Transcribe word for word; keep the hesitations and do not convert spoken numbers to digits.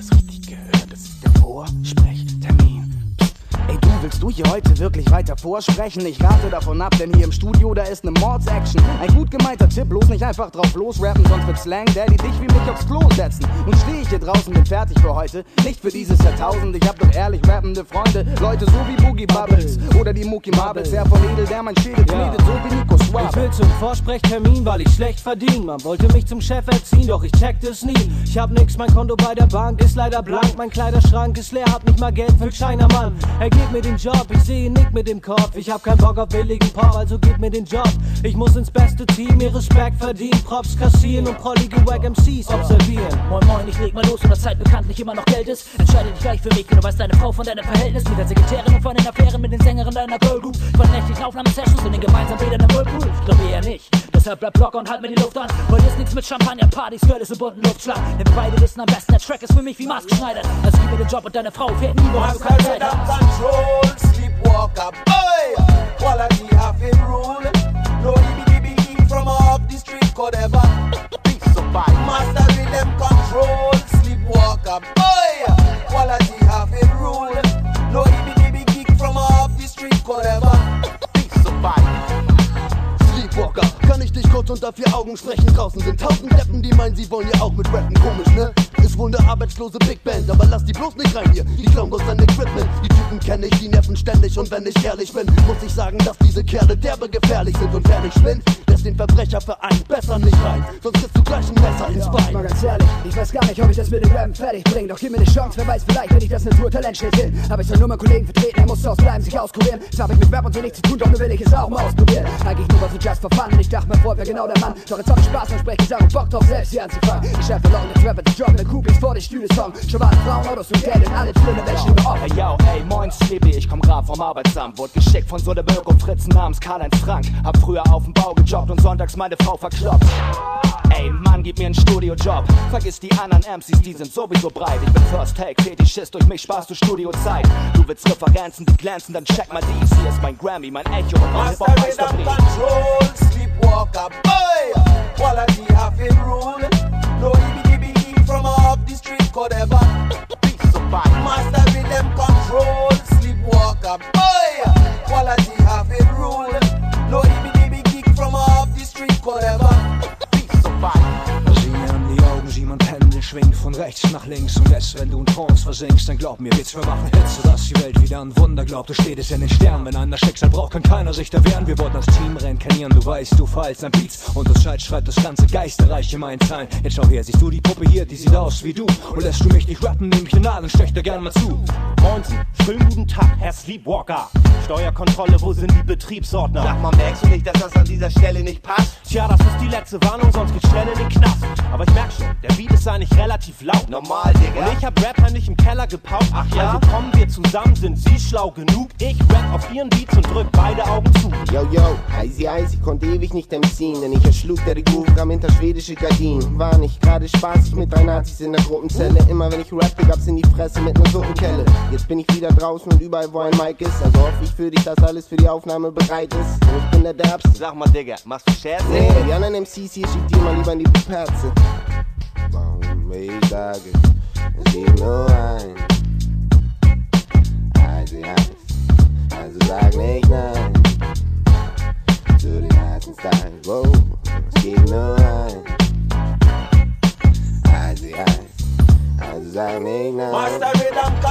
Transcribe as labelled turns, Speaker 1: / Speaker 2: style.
Speaker 1: hast richtig gehört, das ist der Vorsprechtermin. Psst. Ey, du, willst du hier heute wirklich weiter vorsprechen? Ich rate davon ab, denn hier im Studio, da ist ne Mordsaction. Ein gut gemeinter Tipp, bloß nicht einfach drauf losrappen, sonst wird Slang Daddy dich wie mich aufs Klo setzen. Nun steh ich hier draußen, bin fertig für heute, nicht für dieses Jahrtausend. Ich hab doch ehrlich rappende Freunde, Leute so wie Boogie Bubbles oder die Mookie Marbles. Der von Edel, der mein Schädel knetet, so wie Nico Schwab.
Speaker 2: Ich will zum Vorsprechtermin, weil ich schlecht verdiene. Man wollte mich zum Chef erziehen, doch ich checkte es nie. Ich hab nix, mein Konto bei der Bank ist leider blank. Mein Kleiderschrank ist leer, hab nicht mal Geld für Chinamann. Er gibt mir den Job, ich seh ihn nicht mit dem Kopf. Ich hab keinen Bock auf billigen Pop, also gib mir den Job. Ich muss ins beste Team, mir Respekt verdienen, Props kassieren und prollige Wack M Cs observieren.
Speaker 3: Moin moin, ich leg mal los und das Zeit bekanntlich immer noch Geld ist. Entscheide dich gleich für mich, denn du weißt deine Frau von deinem Verhältnis mit der Sekretärin und von den Affären mit den Sängerinnen deiner Girlgroup, von nächtlichen Aufnahmesessions und den gemeinsamen Bildern im Whirlpool. Ich glaube eher nicht, deshalb bleib locker und halt mir die Luft an, weil hier ist nichts mit Champagner, Partys, Girl ist im bunten Luftschlag. Denn wir beide wissen am besten, der Track ist für mich wie maßgeschneidert. Also gib mir den Job und deine Frau fährt nie, woher du keine Zeit hast.
Speaker 4: Sleepwalker, boy, quality have in rule. No dibby from off the street, whatever. Peace of mind, master rhythm control. Sleepwalker, boy, quality have in rule. No dibby from off the street, whatever. Peace of mind. Sleepwalker, kann ich dich kurz unter vier Augen sprechen? Draußen sind tausend Deppen, die meinen, sie wollen ja auch mit rappen. Komisch, ne? Ist wohl eine arbeitslose Big Band, aber lass die bloß nicht rein hier. Die klauen bloß dein Equipment. Die Typen kenn ich, die nerven ständig. Und wenn ich ehrlich bin, muss ich sagen, dass diese Kerle derbe gefährlich sind. Und wer nicht spinnt, lässt den Verbrecherverein besser nicht rein. Sonst kriegst du gleich ein Messer ins Bein.
Speaker 5: Ja, mal ganz ehrlich, ich weiß gar nicht, ob ich das mit dem Rappen fertig bring. Doch gib mir eine Chance, wer weiß, vielleicht wenn ich das Naturtalent steht hin. Aber ich soll nur meinen Kollegen vertreten, er muss ausbleiben, sich auskurieren. Das hab ich mit Rap und so nichts zu tun, doch nur will ich es auch mal ausprobieren. Eigentlich nur was so just for fun. Und ich dachte mir vor, wer genau der Mann. Doch jetzt hab ich Spaß und spreche ich und Bock drauf, selbst hier anzufangen. Ich schaffe Locken, jetzt Rapper die Job mit Coupés vor die Stühle Song. Schwarze Frauen, Autos und Geld und alle schlimme Menschen über
Speaker 1: Hey yo, ey, moin Sleepy, ich komm grad vom Arbeitsamt. Wurde geschickt von so der Bürger und Fritzen namens Karl-Heinz Frank. Hab früher auf dem Bau gejobbt und sonntags meine Frau verkloppt. Ey, Mann, gib mir einen Studiojob. Vergiss die anderen M Cs, die sind sowieso breit. Ich bin First Take, Fetischist, durch mich sparst du Studiozeit. Du willst Referenzen, die glänzen, dann check mal dies. Hier ist mein Grammy, mein Echo und mein Bockmeisterbrief.
Speaker 4: Control, sleepwalker, boy, quality have in rule. No dibby from off the street, whatever. Peace of mind, master rhythm control, sleepwalker, boy, quality have in rule. No dibby from off the street, whatever.
Speaker 2: Sieh mir an die Augen, sieh man Pendel schwingt von rechts nach links. Und jetzt, wenn du in Trance versinkst, dann glaub mir, Witz, wir machen Hits, sodass die Welt wieder ein Wunder glaubt. Du steht es in den Sternen, wenn einer Schicksal braucht, kann keiner sich da wehren. Wir wollten als Team reinkarnieren, du weißt, du feilst an Beats. Und das Scheit schreibt das ganze Geisterreich in meinen Zeilen. Jetzt schau her, siehst du die Puppe hier, die sieht aus wie du. Und lässt du mich nicht rappen, nehm ich den Nadel, stech da gern mal zu.
Speaker 6: Moinsen, schönen guten Tag, Herr Sleepwalker. Steuerkontrolle, wo sind die Betriebsordner?
Speaker 4: Sag mal, merkst du nicht, dass das an dieser Stelle nicht passt?
Speaker 6: Tja, das ist die letzte Warnung, sonst geht's schnell in den Knast. Aber ich merk schon, der Beat ist eigentlich relativ laut.
Speaker 4: Normal, Digga.
Speaker 6: Und ich hab Rap heimlich im Keller gepaukt. Ach ja? Also kommen wir zusammen, sind Sie schlau genug? Ich rap auf Ihren Beats und drück beide Augen zu.
Speaker 7: Yo, yo, easy, easy, konnte ewig nicht M C'en, denn ich erschlug der die Groove, kam hinter schwedische Gardinen. War nicht gerade spaßig mit drei Nazis in der Gruppenzelle. Immer wenn ich rappte, gab's in die Fresse mit ner Suppenkelle. Jetzt bin ich wieder draußen und überall, wo ein Mic ist. Also hoffe ich für dich, dass alles für die Aufnahme bereit ist. Und ich bin der Derbste.
Speaker 4: Sag mal, Digga, machst du Scherz?
Speaker 7: Nee, die anderen M Cs hier schickt dir mal lieber in die Puperze. Warum ich sage, es geht nur ein. Also heiß, also sag nicht nein. Zu den heißen Style, wow, es geht nur ein. Also heiß, also sag nicht nein.
Speaker 4: Master Rhythm